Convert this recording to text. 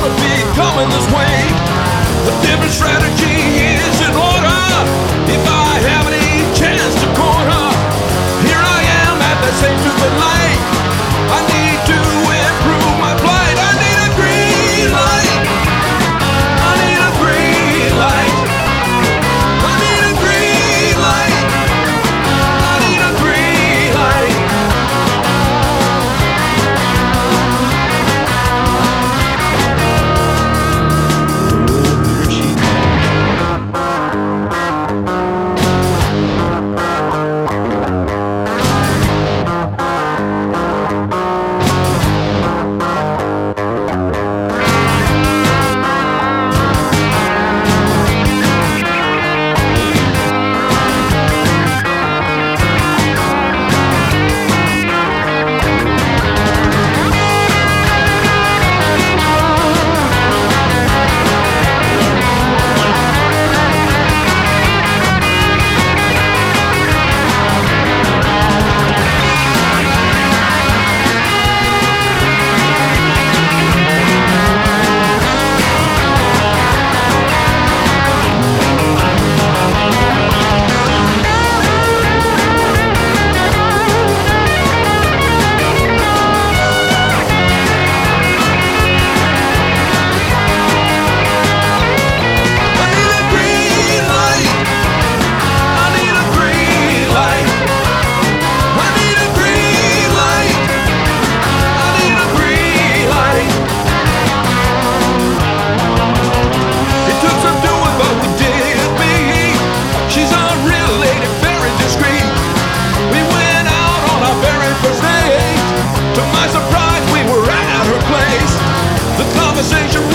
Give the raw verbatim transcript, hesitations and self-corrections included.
gonna be coming this way. A different strategy is in order. If I have any chance to corner, here I am at the same stupid light. I need to improve my flight. I need a green light. I need a green light. I need a green light. I need a green light. Conversation